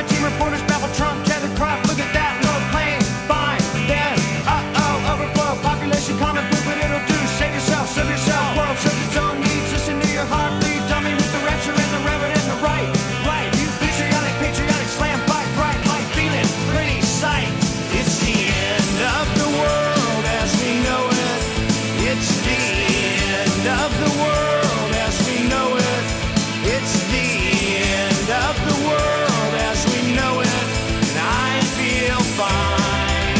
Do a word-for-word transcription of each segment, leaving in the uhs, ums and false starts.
team reporters babble Trump, tether crop. Look at that low plane. Fine, then, uh-oh, overflow. Population common poop, but it'll do. Save yourself, serve yourself. World serves its own needs. Listen to your heartbeat. Dummy with the rapture and the reverend and the right. Right, you patriotic, patriotic slam fight. Bright light, feeling pretty sight. It's the end of the world as we know it. It's the end of the world as we know it. It's the end of the world as we know it. And I feel fine.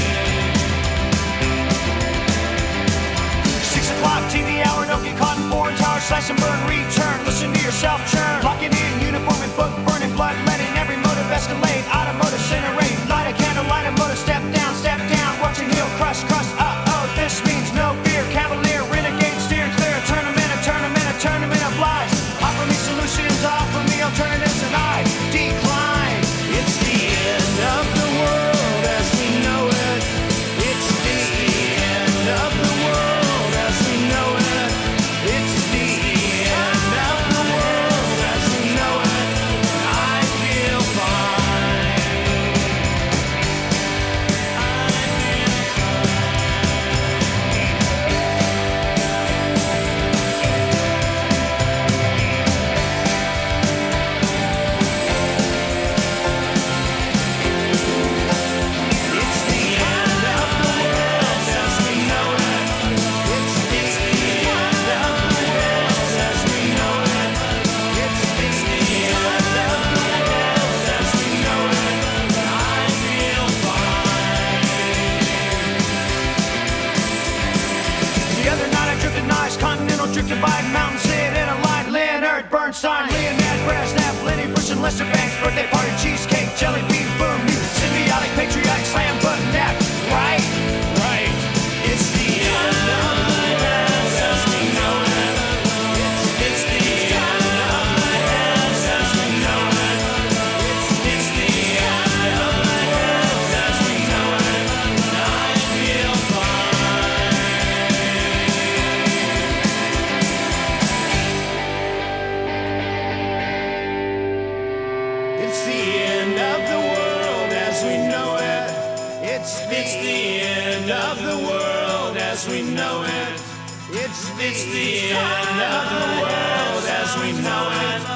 Six o'clock T V hour, don't get caught in foreign tower. Slice and burn, return, listen to yourself churn. Lock it in, uniform and book, burning blood, letting every motive escalate. Automotive incinerate, light a candle, light a motive, step down, step down. Watching heel crush, crush, uh-oh, this means no fear. Cavalier, renegade, steering clear. A tournament, a tournament, a tournament of lies. Offer me solutions, offer me alternatives, and I decline. It's the end of the world as we know it. It's the end of the world as we know it. It's the end of the world as we know it. And I feel fine. It's the end of the world as we know it. It's the end of the world as we know it. It's the end of the world as we know it. And I feel fine. The other night I drifted nice, continental drift divide, mountain sit in a line. Leonard Bernstein, Leonard Brezhnev, Lenny Bruce and Lester Banks, birthday party, cheesecake, jelly bean, boom, you symbiotic, patriotic, slam button, that, right, right. It's the end of the world as we know it. It's, it's the end of the world as we know it. It's, it's the end of the world as we know it. And I feel fine. It's the end of the world as we know it. It's, it's the end of the world as we know it. It's, it's the end of the world as we know it.